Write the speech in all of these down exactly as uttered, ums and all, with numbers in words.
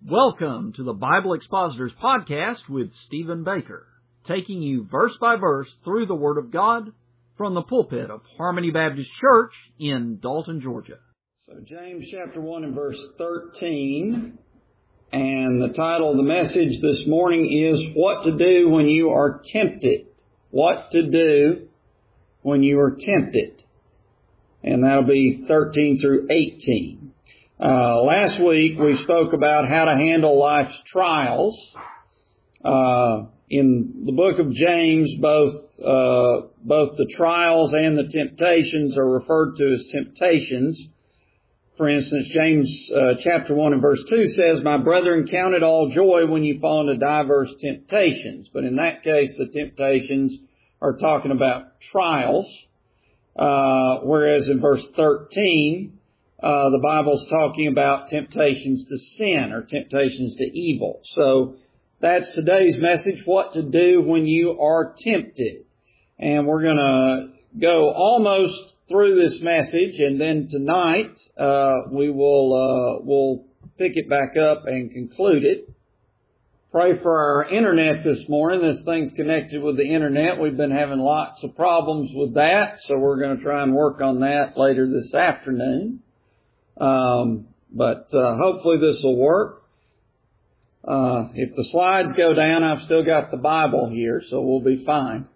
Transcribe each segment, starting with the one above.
Welcome to the Bible Expositors Podcast with Stephen Baker, taking you verse by verse through the Word of God from the pulpit of Harmony Baptist Church in Dalton, Georgia. So James chapter one and verse thirteen, and the title of the message this morning is What to Do When You Are Tempted. What to do when you are tempted. And that'll be thirteen through eighteen. Uh, last week we spoke about how to handle life's trials. Uh, in the book of James, both, uh, both the trials and the temptations are referred to as temptations. For instance, James, uh, chapter one and verse two says, "My brethren, count it all joy when you fall into diverse temptations." But in that case, the temptations are talking about trials. Uh, whereas in verse thirteen, Uh, the Bible's talking about temptations to sin or temptations to evil. So that's today's message, what to do when you are tempted. And we're going to go almost through this message, and then tonight uh, we will uh, we'll pick it back up and conclude it. Pray for our internet this morning. This thing's connected with the internet. We've been having lots of problems with that, so we're going to try and work on that later this afternoon. Um, but, uh, hopefully this will work. Uh, if the slides go down, I've still got the Bible here, so we'll be fine.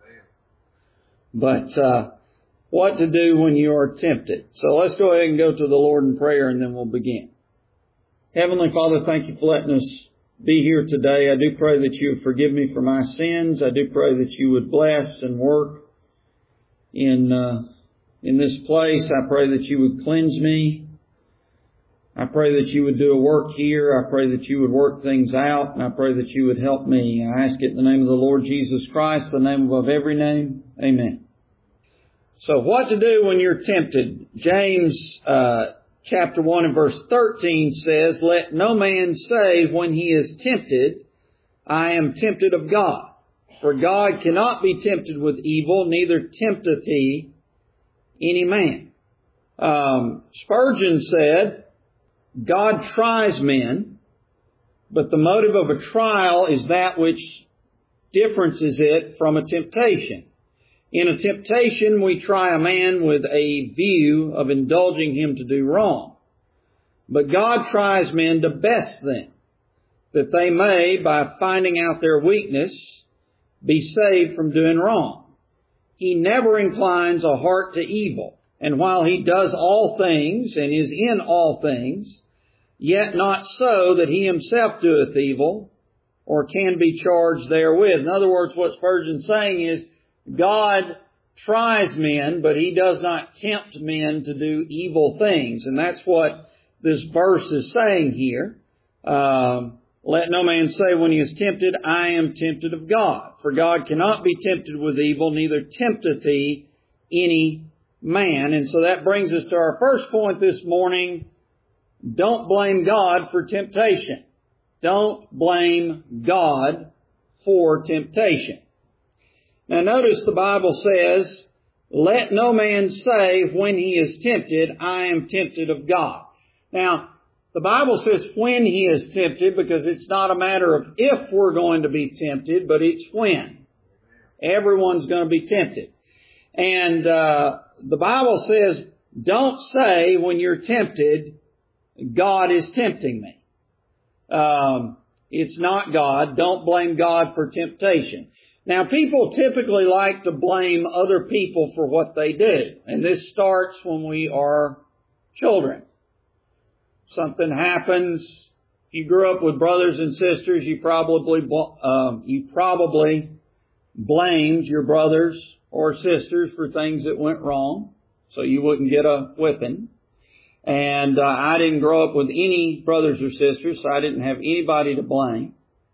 But, uh, what to do when you are tempted. So let's go ahead and go to the Lord in prayer, and then we'll begin. Heavenly Father, thank you for letting us be here today. I do pray that you would forgive me for my sins. I do pray that you would bless and work in, uh, in this place. I pray that you would cleanse me. I pray that you would do a work here. I pray that you would work things out. And I pray that you would help me. I ask it in the name of the Lord Jesus Christ, the name above every name. Amen. So what to do when you're tempted? James uh, chapter one and verse thirteen says, "Let no man say when he is tempted, I am tempted of God. For God cannot be tempted with evil, neither tempteth he any man." Um, Spurgeon said, "God tries men, but the motive of a trial is that which differences it from a temptation. In a temptation, we try a man with a view of indulging him to do wrong. But God tries men to best them, that they may, by finding out their weakness, be saved from doing wrong. He never inclines a heart to evil. And while he does all things and is in all things, yet not so that he himself doeth evil, or can be charged therewith." In other words, what Spurgeon's saying is, God tries men, but he does not tempt men to do evil things. And that's what this verse is saying here. Um, "Let no man say when he is tempted, I am tempted of God. For God cannot be tempted with evil, neither tempteth he any man." And so that brings us to our first point this morning. Don't blame God for temptation. Don't blame God for temptation. Now notice the Bible says, "Let no man say when he is tempted, I am tempted of God." Now, the Bible says when he is tempted because it's not a matter of if we're going to be tempted, but it's when. Everyone's going to be tempted. And uh, the Bible says, don't say when you're tempted, God is tempting me. Um, it's not God. Don't blame God for temptation. Now, people typically like to blame other people for what they do. And this starts when we are children. Something happens. If you grew up with brothers and sisters, you probably, um, you probably blamed your brothers or sisters for things that went wrong, so you wouldn't get a whipping. And uh, I didn't grow up with any brothers or sisters, so I didn't have anybody to blame.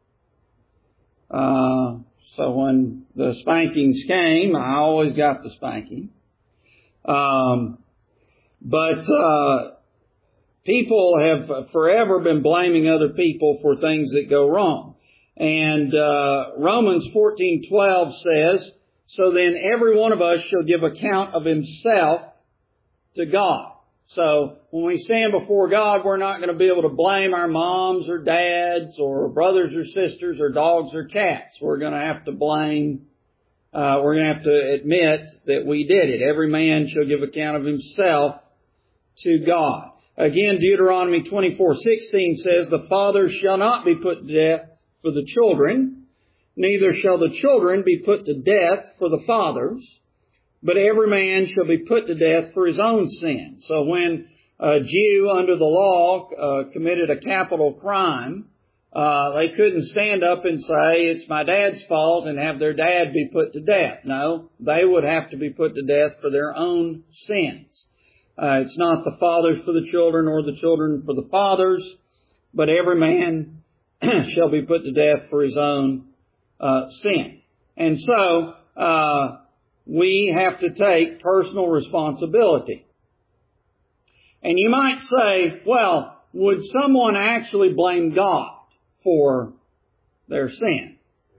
Uh, so when the spankings came, I always got the spanking. Um, but uh, people have forever been blaming other people for things that go wrong. And uh, Romans fourteen twelve says, "So then every one of us shall give account of himself to God." So when we stand before God, we're not going to be able to blame our moms or dads or brothers or sisters or dogs or cats. We're going to have to blame, uh, we're going to have to admit that we did it. Every man shall give account of himself to God. Again, Deuteronomy twenty-four sixteen says, the fathers shall not be put to death for the children, neither shall the children be put to death for the fathers, but every man shall be put to death for his own sin. So when a Jew under the law uh, committed a capital crime, uh, they couldn't stand up and say, it's my dad's fault, and have their dad be put to death. No, they would have to be put to death for their own sins. Uh, it's not the fathers for the children or the children for the fathers, but every man shall be put to death for his own uh, sin. And so, uh, we have to take personal responsibility. And you might say, well, would someone actually blame God for their sin?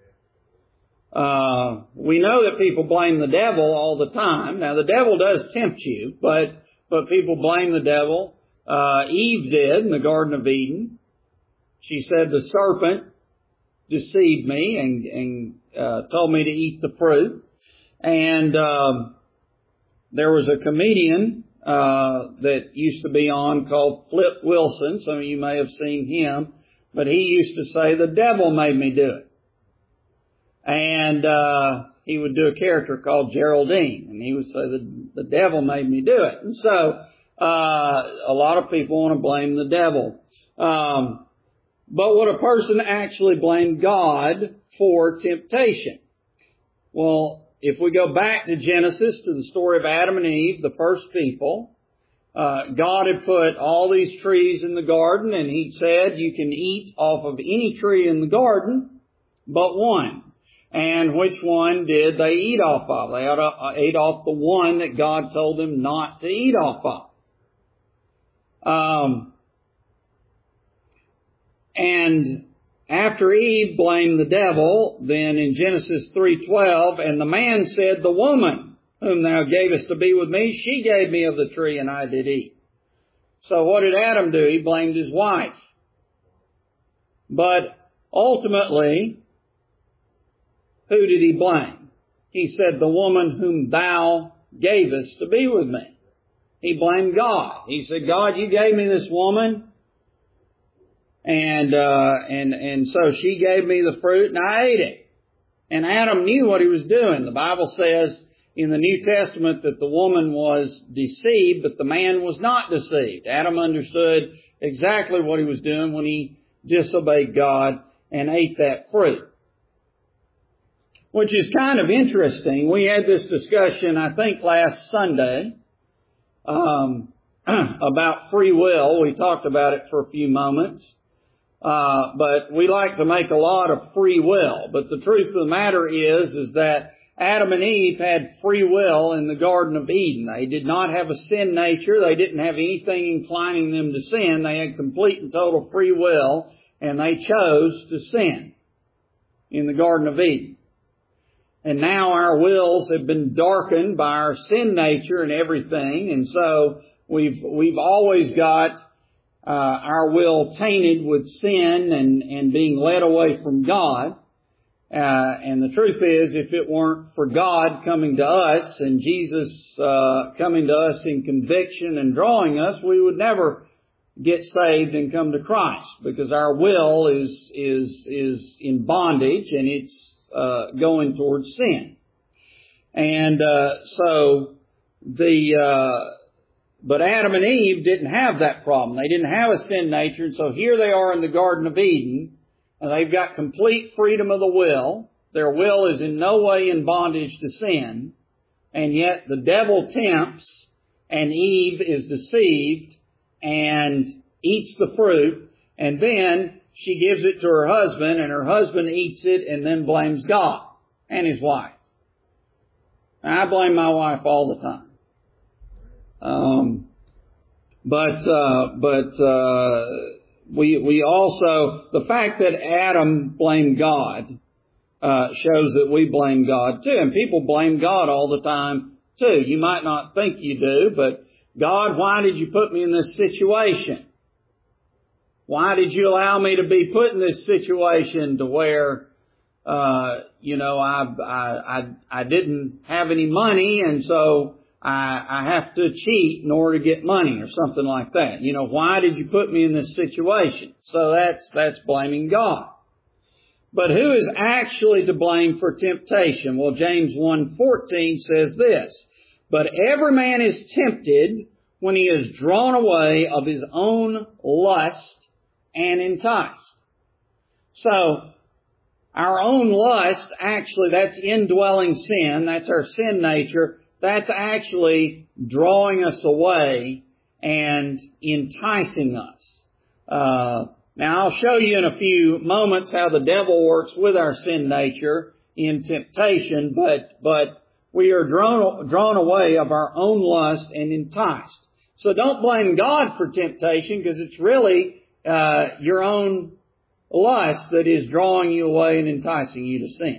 Uh, we know that people blame the devil all the time. Now, the devil does tempt you, but but people blame the devil. Uh, Eve did in the Garden of Eden. She said, the serpent deceived me and, and uh, told me to eat the fruit. And um, there was a comedian uh, that used to be on called Flip Wilson. Some of you may have seen him. But he used to say, the devil made me do it. And uh, he would do a character called Geraldine. And he would say, the, the devil made me do it. And so uh, a lot of people want to blame the devil. Um, but would a person actually blame God for temptation? Well, if we go back to Genesis, to the story of Adam and Eve, the first people, uh, God had put all these trees in the garden, and He said, you can eat off of any tree in the garden but one. And which one did they eat off of? They ate off the one that God told them not to eat off of. Um, and after Eve blamed the devil, then in Genesis three twelve, and the man said, the woman whom thou gavest to be with me, she gave me of the tree, and I did eat. So what did Adam do? He blamed his wife. But ultimately, who did he blame? He said, the woman whom thou gavest to be with me. He blamed God. He said, God, you gave me this woman. And, uh, and, and so she gave me the fruit and I ate it. And Adam knew what he was doing. The Bible says in the New Testament that the woman was deceived, but the man was not deceived. Adam understood exactly what he was doing when he disobeyed God and ate that fruit. Which is kind of interesting. We had this discussion, I think, last Sunday, um, about free will. We talked about it for a few moments. Uh, but we like to make a lot of free will. But the truth of the matter is, is that Adam and Eve had free will in the Garden of Eden. They did not have a sin nature. They didn't have anything inclining them to sin. They had complete and total free will, and they chose to sin in the Garden of Eden. And now our wills have been darkened by our sin nature and everything, and so we've we've always got uh, our will tainted with sin and and being led away from God. Uh, and the truth is, if it weren't for God coming to us and Jesus uh, coming to us in conviction and drawing us, we would never get saved and come to Christ, because our will is is is in bondage and it's Uh, going towards sin. And uh, so the uh, but Adam and Eve didn't have that problem. They didn't have a sin nature, and so here they are in the Garden of Eden, and they've got complete freedom of the will. Their will is in no way in bondage to sin, and yet the devil tempts, and Eve is deceived and eats the fruit, and then she gives it to her husband, and her husband eats it and then blames God and his wife. And I blame my wife all the time. Um, but uh, but uh, we we also, the fact that Adam blamed God uh, shows that we blame God too, and people blame God all the time too. You might not think you do, but God, why did you put me in this situation? Why did you allow me to be put in this situation to where, uh, you know, I, I, I, I didn't have any money and so I, I have to cheat in order to get money or something like that. You know, why did you put me in this situation? So that's, that's blaming God. But who is actually to blame for temptation? Well, James one fourteen says this, but every man is tempted when he is drawn away of his own lust and enticed. So, our own lust, actually, that's indwelling sin. That's our sin nature. That's actually drawing us away and enticing us. Uh, now, I'll show you in a few moments how the devil works with our sin nature in temptation, but, but we are drawn, drawn away of our own lust and enticed. So don't blame God for temptation because it's really Uh, your own lust that is drawing you away and enticing you to sin.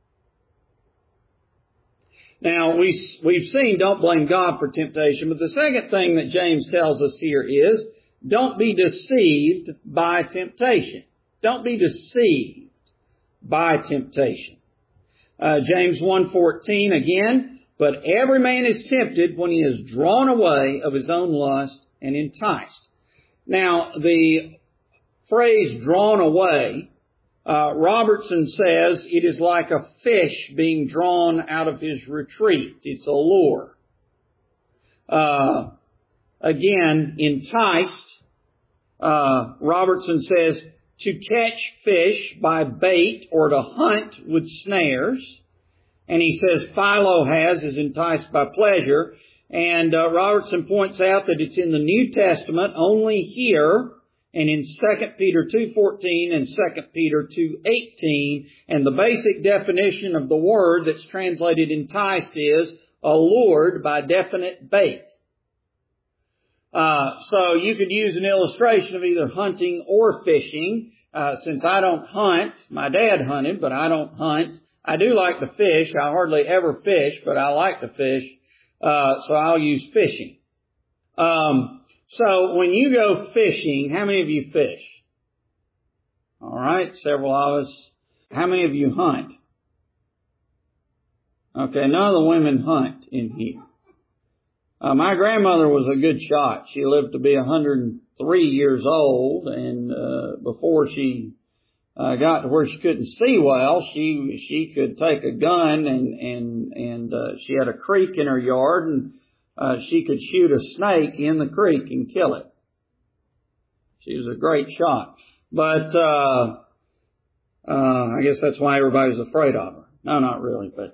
Now, we, we've seen don't blame God for temptation, but the second thing that James tells us here is don't be deceived by temptation. Don't be deceived by temptation. Uh, James one fourteen again, but every man is tempted when he is drawn away of his own lust and enticed. Now, the phrase drawn away, uh, Robertson says it is like a fish being drawn out of his retreat. It's a lure. Uh, again, enticed, uh, Robertson says to catch fish by bait or to hunt with snares. And he says Philo-has is enticed by pleasure. And uh, Robertson points out that it's in the New Testament only here and in Second Peter two fourteen and Second Peter two eighteen. And the basic definition of the word that's translated enticed is allured by definite bait. Uh, so you could use an illustration of either hunting or fishing. Uh, since I don't hunt, my dad hunted, but I don't hunt. I do like to fish. I hardly ever fish, but I like to fish. Uh, so I'll use fishing. Um, so when you go fishing, how many of you fish? All right, several of us. How many of you hunt? Okay, none of the women hunt in here. Uh, my grandmother was a good shot. She lived to be one hundred three years old, and uh, before she uh, got to where she couldn't see well, she she could take a gun and and and uh, she had a creek in her yard, and uh, she could shoot a snake in the creek and kill it. She was a great shot, but uh, uh, I guess that's why everybody's afraid of her. No, not really, but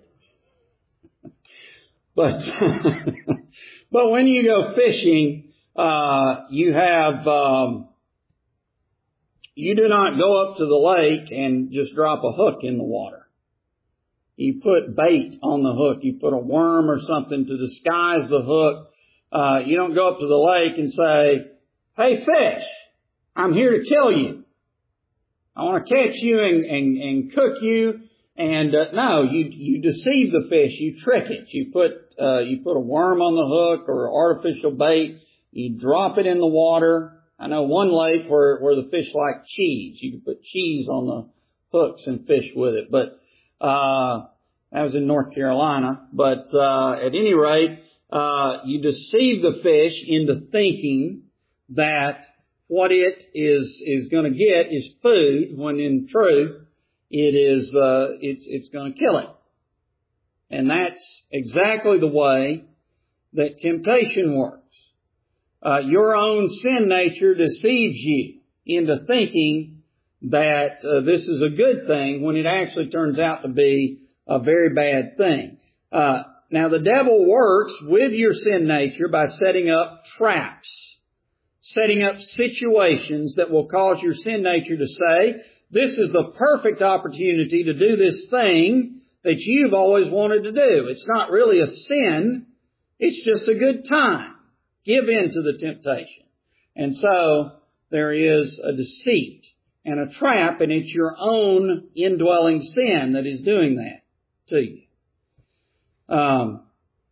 but but when you go fishing, uh, you have. Um, You do not go up to the lake and just drop a hook in the water. You put bait on the hook. You put a worm or something to disguise the hook. Uh, you don't go up to the lake and say, "Hey, fish, I'm here to kill you. I want to catch you and, and, and cook you." And uh, no, you you deceive the fish. You trick it. You put uh, you put a worm on the hook or artificial bait. You drop it in the water. I know one lake where, where the fish like cheese. You can put cheese on the hooks and fish with it. But, uh, that was in North Carolina. But, uh, at any rate, uh, you deceive the fish into thinking that what it is, is going to get is food, when in truth, it is, uh, it's, it's going to kill it. And that's exactly the way that temptation works. Uh, your own sin nature deceives you into thinking that uh, this is a good thing when it actually turns out to be a very bad thing. Uh, now the devil works with your sin nature by setting up traps, setting up situations that will cause your sin nature to say, this is the perfect opportunity to do this thing that you've always wanted to do. It's not really a sin. It's just a good time. Give in to the temptation. And so there is a deceit and a trap, and it's your own indwelling sin that is doing that to you. Um,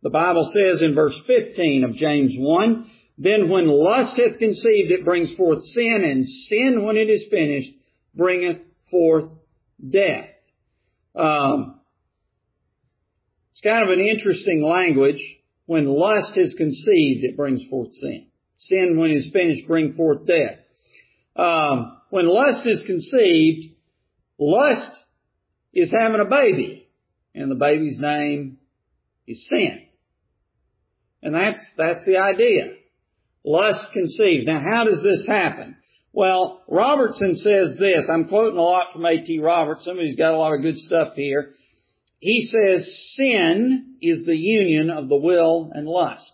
The Bible says in verse fifteen of James one, then when lust hath conceived, it brings forth sin, and sin, when it is finished, bringeth forth death. Um, it's kind of an interesting language. When lust is conceived, it brings forth sin. Sin, when it is finished, bring forth death. Um, when lust is conceived, lust is having a baby, and the baby's name is sin. And that's, that's the idea. Lust conceives. Now, how does this happen? Well, Robertson says this. I'm quoting a lot from A T Robertson. He's got a lot of good stuff here. He says, sin is the union of the will and lust.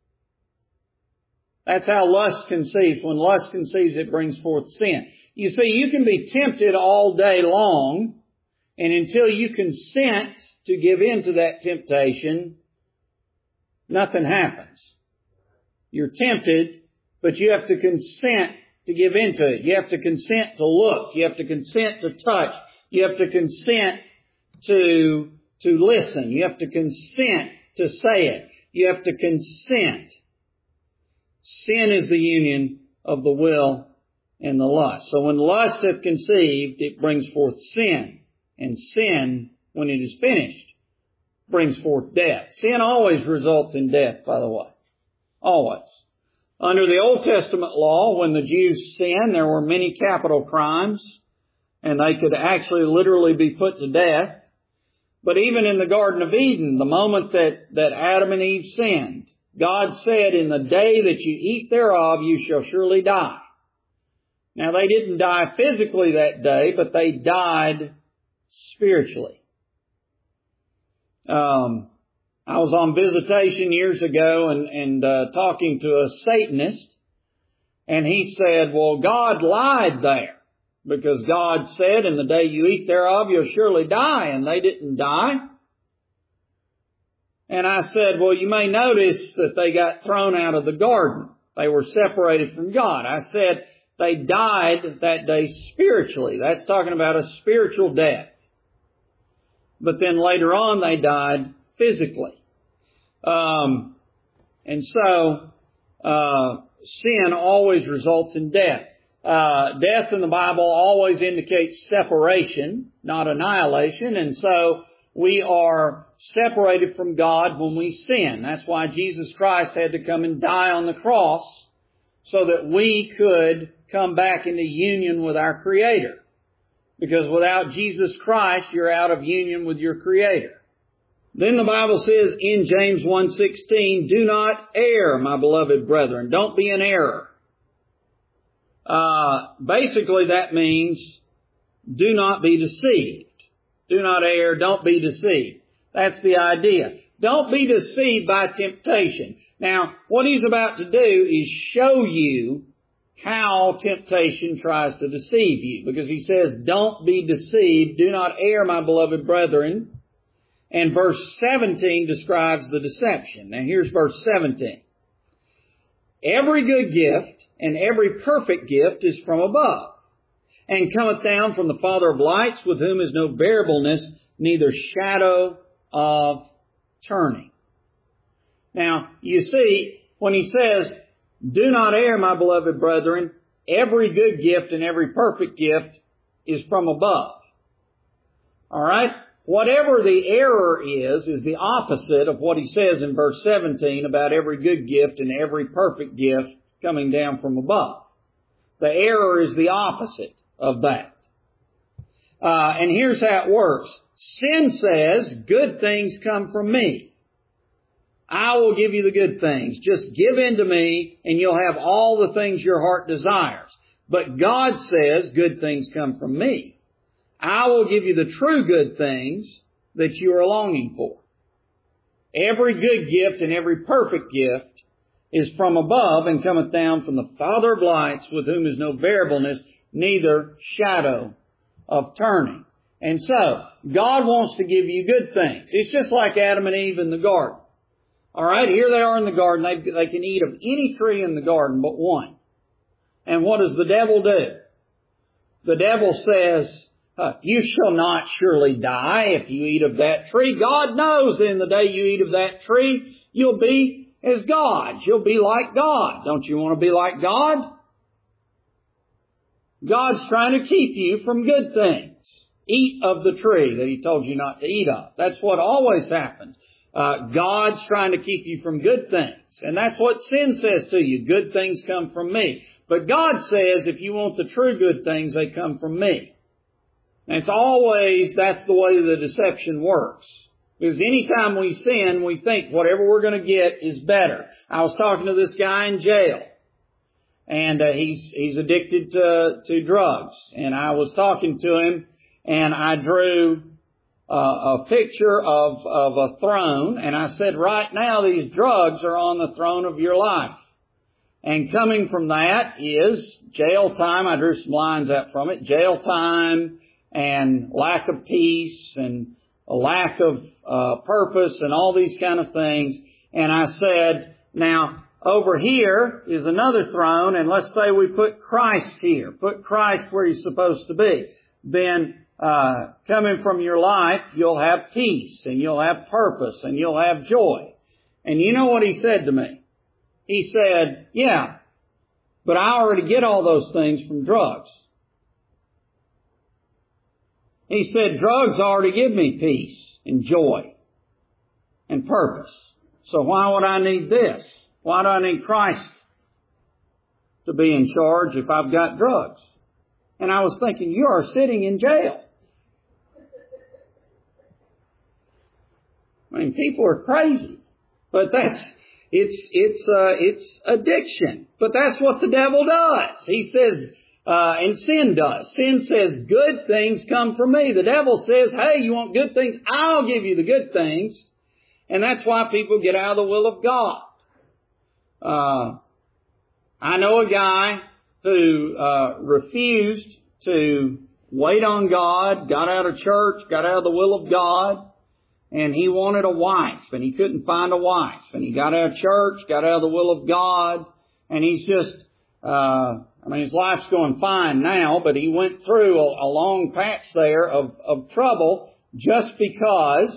That's how lust conceives. When lust conceives, it brings forth sin. You see, you can be tempted all day long, and until you consent to give in to that temptation, nothing happens. You're tempted, but you have to consent to give into it. You have to consent to look. You have to consent to touch. You have to consent to, to listen. You have to consent to say it. You have to consent. Sin is the union of the will and the lust. So when lust hath conceived, it brings forth sin. And sin, when it is finished, brings forth death. Sin always results in death, by the way. Always. Under the Old Testament law, when the Jews sinned, there were many capital crimes, and they could actually literally be put to death. But even in the Garden of Eden, the moment that, that Adam and Eve sinned, God said, in the day that you eat thereof, you shall surely die. Now, they didn't die physically that day, but they died spiritually. Um, I was on visitation years ago and, and uh, talking to a Satanist, and he said, well, God lied there, because God said, in the day you eat thereof, you'll surely die, and they didn't die. And I said, well, you may notice that they got thrown out of the garden. They were separated from God. I said, they died that day spiritually. That's talking about a spiritual death. But then later on, they died physically. Um, and so, uh, sin always results in death. Uh, death in the Bible always indicates separation, not annihilation. And so, we are separated from God when we sin. That's why Jesus Christ had to come and die on the cross, so that we could come back into union with our Creator. Because without Jesus Christ, you're out of union with your Creator. Then the Bible says in James one sixteen, do not err, my beloved brethren. Don't be in error. Uh, basically that means do not be deceived. Do not err, don't be deceived. That's the idea. Don't be deceived by temptation. Now, what he's about to do is show you how temptation tries to deceive you. Because he says, don't be deceived, do not err, my beloved brethren. And verse seventeen describes the deception. Now here's verse seventeen. Every good gift and every perfect gift is from above, and cometh down from the Father of lights, with whom is no variableness, neither shadow of turning. Now, you see, when he says, do not err, my beloved brethren, every good gift and every perfect gift is from above. All right? Whatever the error is, is the opposite of what he says in verse seventeen about every good gift and every perfect gift coming down from above. The error is the opposite of that. Uh, and here's how it works. Sin says, good things come from me. I will give you the good things. Just give in to me and you'll have all the things your heart desires. But God says, good things come from me. I will give you the true good things that you are longing for. Every good gift and every perfect gift is from above and cometh down from the Father of lights, with whom is no variableness, neither shadow of turning. And so, God wants to give you good things. It's just like Adam and Eve in the garden. All right, here they are in the garden. They, they can eat of any tree in the garden but one. And what does the devil do? The devil says, uh, you shall not surely die if you eat of that tree. God knows that in the day you eat of that tree, you'll be as gods. You'll be like God. Don't you want to be like God? God's trying to keep you from good things. Eat of the tree that He told you not to eat of. That's what always happens. Uh, God's trying to keep you from good things. And that's what sin says to you. Good things come from me. But God says if you want the true good things, they come from me. And it's always, that's the way the deception works. Because anytime we sin, we think whatever we're going to get is better. I was talking to this guy in jail. And uh, he's he's addicted to, to drugs. And I was talking to him, and I drew uh, a picture of, of a throne. And I said, right now these drugs are on the throne of your life. And coming from that is jail time. I drew some lines out from it. Jail time and lack of peace and a lack of uh, purpose and all these kind of things. And I said, now, over here is another throne, and let's say we put Christ here. Put Christ where He's supposed to be. Then, uh, coming from your life, you'll have peace, and you'll have purpose, and you'll have joy. And you know what he said to me? He said, yeah, but I already get all those things from drugs. He said, drugs already give me peace and joy and purpose. So why would I need this? Why do I need Christ to be in charge if I've got drugs? And I was thinking, you are sitting in jail. I mean, people are crazy. But that's, it's, it's, uh, it's addiction. But that's what the devil does. He says, uh, and sin does. Sin says, good things come from me. The devil says, hey, you want good things? I'll give you the good things. And that's why people get out of the will of God. Uh, I know a guy who, uh, refused to wait on God, got out of church, got out of the will of God, and he wanted a wife, and he couldn't find a wife. And he got out of church, got out of the will of God, and he's just, uh, I mean, his life's going fine now, but he went through a, a long patch there of, of trouble just because,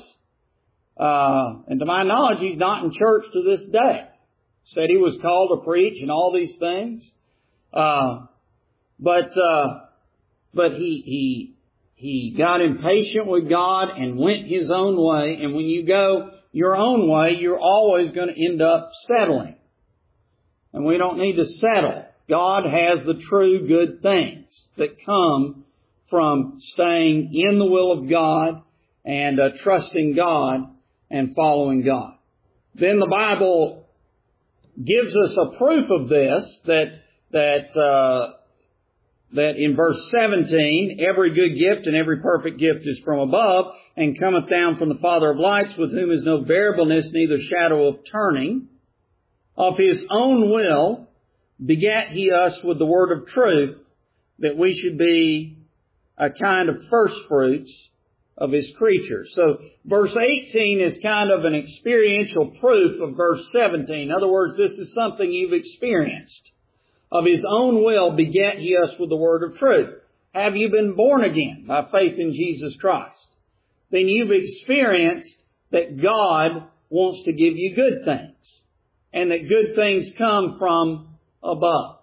uh, and to my knowledge, he's not in church to this day. Said he was called to preach and all these things. Uh, but, uh, but he, he, he got impatient with God and went his own way. And when you go your own way, you're always going to end up settling. And we don't need to settle. God has the true good things that come from staying in the will of God and uh, trusting God and following God. Then the Bible gives us a proof of this, that that uh, that in verse seventeen, every good gift and every perfect gift is from above, and cometh down from the Father of lights, with whom is no variableness, neither shadow of turning. Of His own will begat He us with the word of truth, that we should be a kind of first fruits of His creatures. So verse eighteen is kind of an experiential proof of verse seventeen. In other words, this is something you've experienced. Of His own will begat He us with the word of truth. Have you been born again by faith in Jesus Christ? Then you've experienced that God wants to give you good things, and that good things come from above.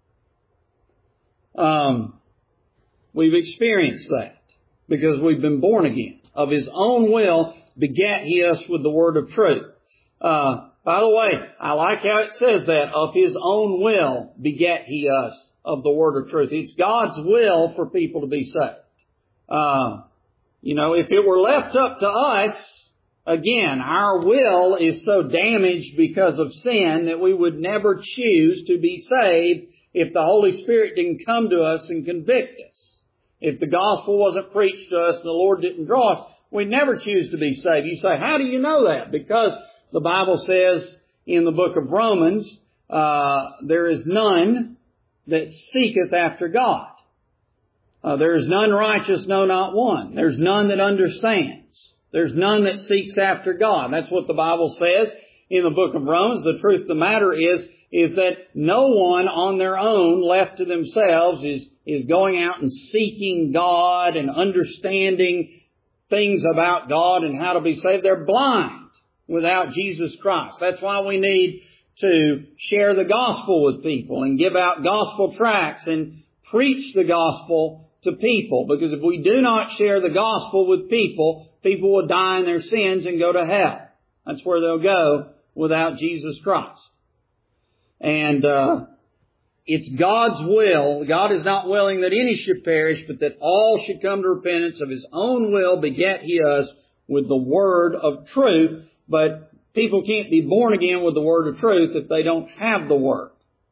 Um, we've experienced that. Because we've been born again. Of His own will begat He us with the word of truth. Uh, by the way, I like how it says that. Of His own will begat He us of the word of truth. It's God's will for people to be saved. Uh, you know, if it were left up to us, again, our will is so damaged because of sin that we would never choose to be saved if the Holy Spirit didn't come to us and convict us. If the gospel wasn't preached to us and the Lord didn't draw us, we'd never choose to be saved. You say, how do you know that? Because the Bible says in the book of Romans, uh, there is none that seeketh after God. Uh, there is none righteous, no, not one. There's none that understands. There's none that seeks after God. That's what the Bible says in the book of Romans. The truth of the matter is, is that no one on their own left to themselves is, is going out and seeking God and understanding things about God and how to be saved. They're blind. without Jesus Christ. That's why we need to share the gospel with people and give out gospel tracts and preach the gospel to people. Because if we do not share the gospel with people, people will die in their sins and go to hell. That's where they'll go without Jesus Christ. And uh it's God's will. God is not willing that any should perish, but that all should come to repentance. Of His own will begat He us with the word of truth. But people can't be born again with the word of truth if they don't have the word.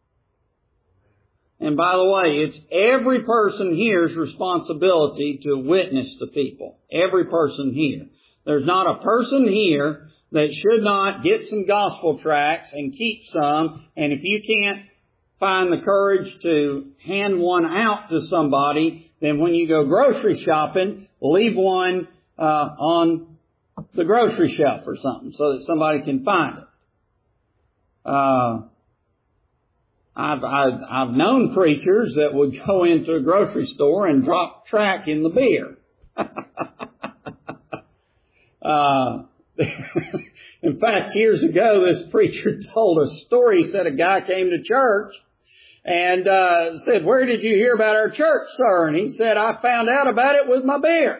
And by the way, it's every person here's responsibility to witness to people. Every person here. There's not a person here that should not get some gospel tracts and keep some. And if you can't find the courage to hand one out to somebody, then when you go grocery shopping, leave one uh on the grocery shelf or something so that somebody can find it. Uh, I've, I've, I've known preachers that would go into a grocery store and drop tract in the beer. uh, in fact, years ago, this preacher told a story. He said a guy came to church and uh said, "Where did you hear about our church, sir?" And he said, "I found out about it with my beer."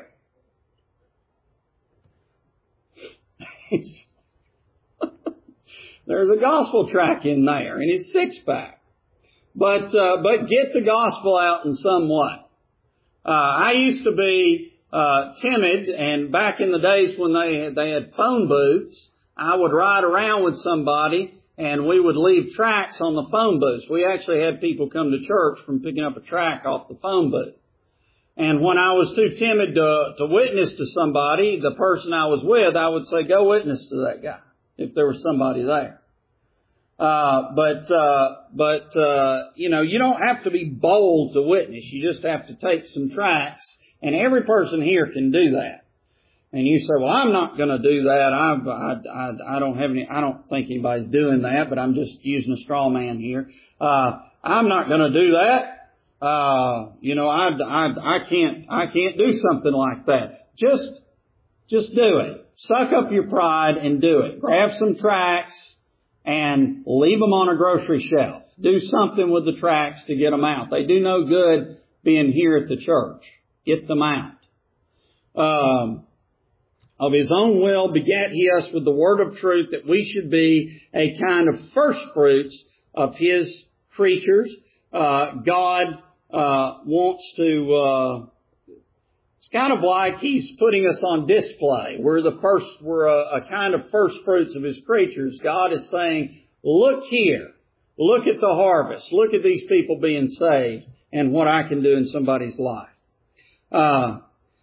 There's a gospel tract in there in his six pack. But, uh, but get the gospel out in some way. Uh, I used to be, uh, timid, and back in the days when they had, they had phone booths, I would ride around with somebody and we would leave tracts on the phone booths. We actually had people come to church from picking up a tract off the phone booth. And when I was too timid to, to witness to somebody, the person I was with, I would say, "Go witness to that guy," if there was somebody there. Uh, but, uh, but, uh, you know, you don't have to be bold to witness. You just have to take some tracts, and every person here can do that. And you say, "Well, I'm not going to do that. I've, I, I, I don't have any, I don't think anybody's doing that, but I'm just using a straw man here. Uh, I'm not going to do that. Uh, you know, I, I, I can't, I can't do something like that." Just, just do it. Suck up your pride and do it. Grab some tracts and leave them on a grocery shelf. Do something with the tracts to get them out. They do no good being here at the church. Get them out. Um, of His own will begat He us with the word of truth, that we should be a kind of first fruits of His creatures. Uh, God uh, wants to, uh, it's kind of like He's putting us on display. We're the first, we're a, a kind of first fruits of His creatures. God is saying, "Look here. Look at the harvest. Look at these people being saved and what I can do in somebody's life." Uh,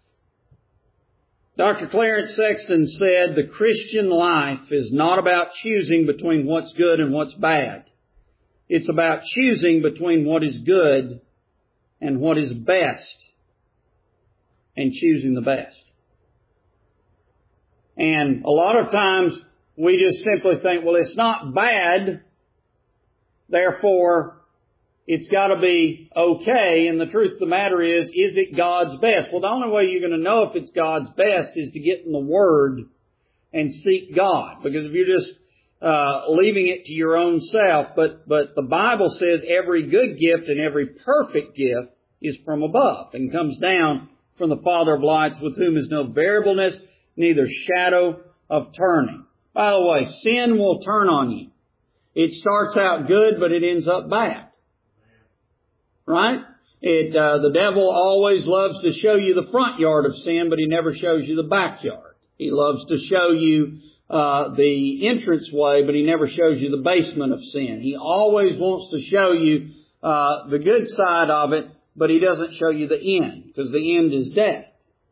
Doctor Clarence Sexton said, "The Christian life is not about choosing between what's good and what's bad. It's about choosing between what is good and what is best, and choosing the best." And a lot of times we just simply think, well, it's not bad, therefore it's got to be okay. And the truth of the matter is, is it God's best? Well, the only way you're going to know if it's God's best is to get in the Word and seek God. Because if you're just Uh, leaving it to your own self. But, but the Bible says every good gift and every perfect gift is from above and comes down from the Father of lights, with whom is no variableness, neither shadow of turning. By the way, sin will turn on you. It starts out good, but it ends up bad. Right? It, uh, the devil always loves to show you the front yard of sin, but he never shows you the backyard. He loves to show you Uh, the entranceway, but he never shows you the basement of sin. He always wants to show you uh, the good side of it, but he doesn't show you the end, because the end is death.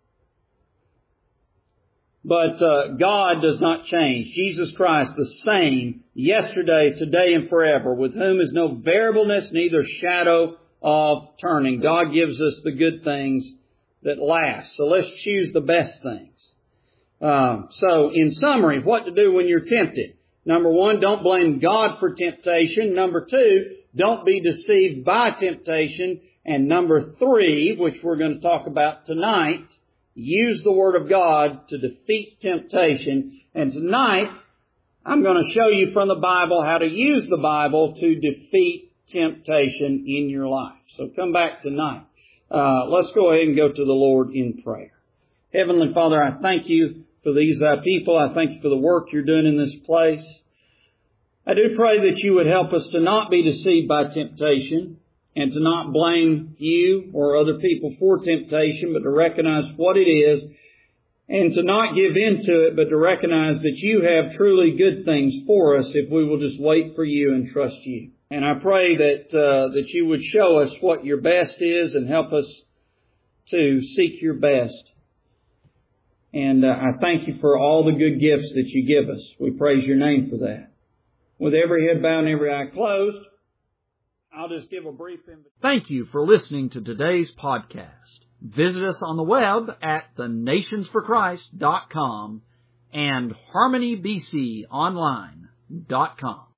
But uh, God does not change. Jesus Christ, the same yesterday, today, and forever, with whom is no variableness, neither shadow of turning. God gives us the good things that last. So let's choose the best things. Uh, so, in summary, what to do when you're tempted. Number one, don't blame God for temptation. Number two, don't be deceived by temptation. And number three, which we're going to talk about tonight, use the Word of God to defeat temptation. And tonight, I'm going to show you from the Bible how to use the Bible to defeat temptation in your life. So come back tonight. Uh, let's go ahead and go to the Lord in prayer. Heavenly Father, I thank you for these uh, people. I thank you for the work you're doing in this place. I do pray that you would help us to not be deceived by temptation and to not blame you or other people for temptation, but to recognize what it is and to not give in to it, but to recognize that you have truly good things for us if we will just wait for you and trust you. And I pray that uh, that you would show us what your best is and help us to seek your best. And uh, I thank you for all the good gifts that you give us. We praise your name for that. With every head bowed and every eye closed, I'll just give a brief invitation. Thank you for listening to today's podcast. Visit us on the web at the nations for christ dot com and harmony b c online dot com.